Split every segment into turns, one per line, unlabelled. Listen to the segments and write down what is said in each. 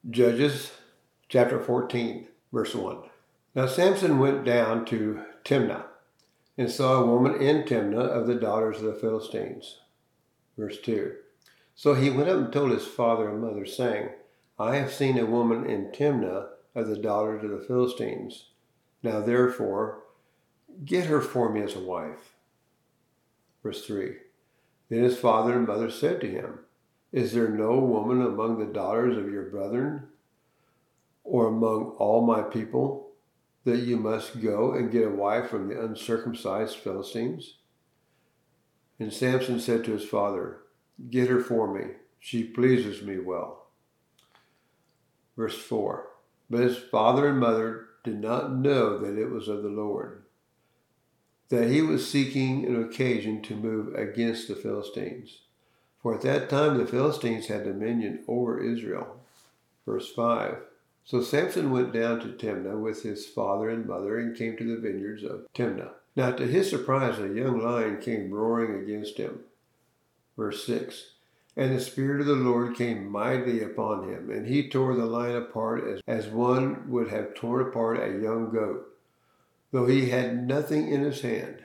Judges chapter 14, verse 1. Now Samson went down to Timnah and saw a woman in Timnah of the daughters of the Philistines. Verse 2. So he went up and told his father and mother, saying, I have seen a woman in Timnah of the daughters of the Philistines. Now therefore, get her for me as a wife. Verse 3. Then his father and mother said to him, Is there no woman among the daughters of your brethren, or among all my people, that you must go and get a wife from the uncircumcised Philistines? And Samson said to his father, Get her for me. She pleases me well. Verse 4. But his father and mother did not know that it was of the Lord, that he was seeking an occasion to move against the Philistines. For at that time the Philistines had dominion over Israel. Verse 5. So Samson went down to Timnah with his father and mother and came to the vineyards of Timnah. Now to his surprise a young lion came roaring against him. Verse 6. And the Spirit of the Lord came mightily upon him, and he tore the lion apart as one would have torn apart a young goat, though he had nothing in his hand.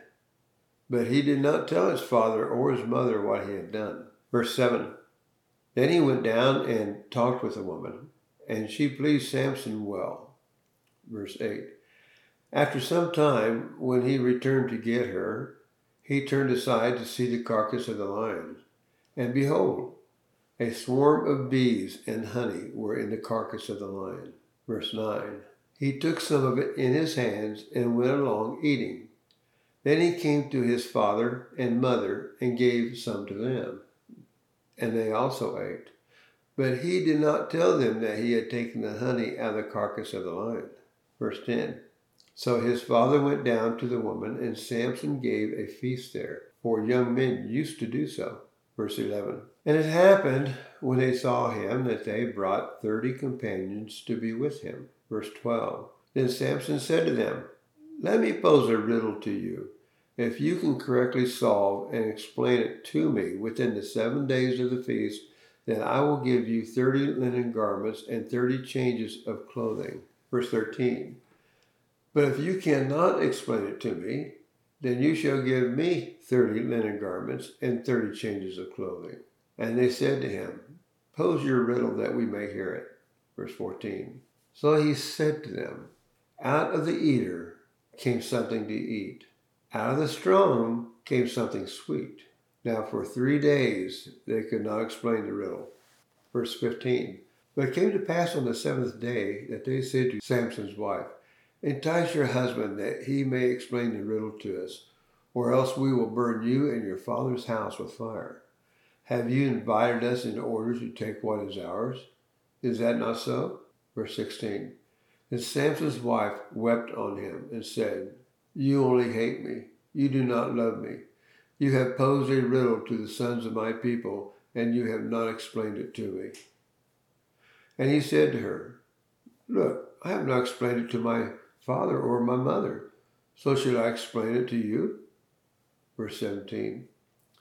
But he did not tell his father or his mother what he had done. Verse 7. Then he went down and talked with the woman, and she pleased Samson well. Verse 8. After some time, when he returned to get her, he turned aside to see the carcass of the lion. And behold, a swarm of bees and honey were in the carcass of the lion. Verse 9. He took some of it in his hands and went along eating. Then he came to his father and mother and gave some to them, and they also ate. But he did not tell them that he had taken the honey out of the carcass of the lion. Verse 10. So his father went down to the woman, and Samson gave a feast there, for young men used to do so. Verse 11. And it happened, when they saw him, that they brought 30 companions to be with him. Verse 12. Then Samson said to them, Let me pose a riddle to you. If you can correctly solve and explain it to me within the 7 days of the feast, then I will give you 30 linen garments and 30 changes of clothing. Verse 13. But if you cannot explain it to me, then you shall give me 30 linen garments and 30 changes of clothing. And they said to him, Pose your riddle that we may hear it. Verse 14. So he said to them, Out of the eater came something to eat. Out of the strong came something sweet. Now for 3 days they could not explain the riddle. Verse 15. But it came to pass on the 7th day that they said to Samson's wife, Entice your husband that he may explain the riddle to us, or else we will burn you and your father's house with fire. Have you invited us in order to take what is ours? Is that not so? Verse 16. And Samson's wife wept on him and said, You only hate me. You do not love me. You have posed a riddle to the sons of my people, and you have not explained it to me. And he said to her, Look, I have not explained it to my father or my mother, so should I explain it to you? Verse 17.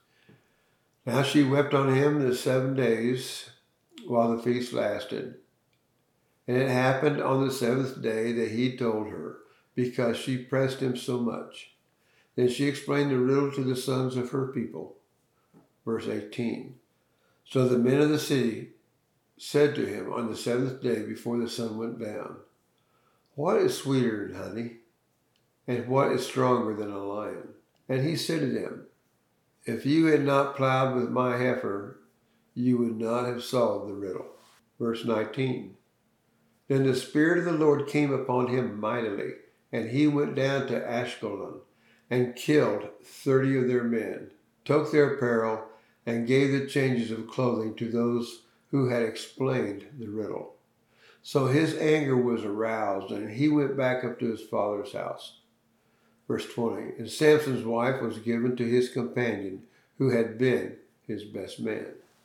Now she wept on him the 7 days while the feast lasted. And it happened on the 7th day that he told her, because she pressed him so much. Then she explained the riddle to the sons of her people. Verse 18. So the men of the city said to him on the 7th day before the sun went down, What is sweeter than honey? And what is stronger than a lion? And he said to them, If you had not plowed with my heifer, you would not have solved the riddle. Verse 19. Then the Spirit of the Lord came upon him mightily, and he went down to Ashkelon and killed 30 of their men, took their apparel, and gave the changes of clothing to those who had explained the riddle. So his anger was aroused, and he went back up to his father's house. Verse 20. And Samson's wife was given to his companion, who had been his best man.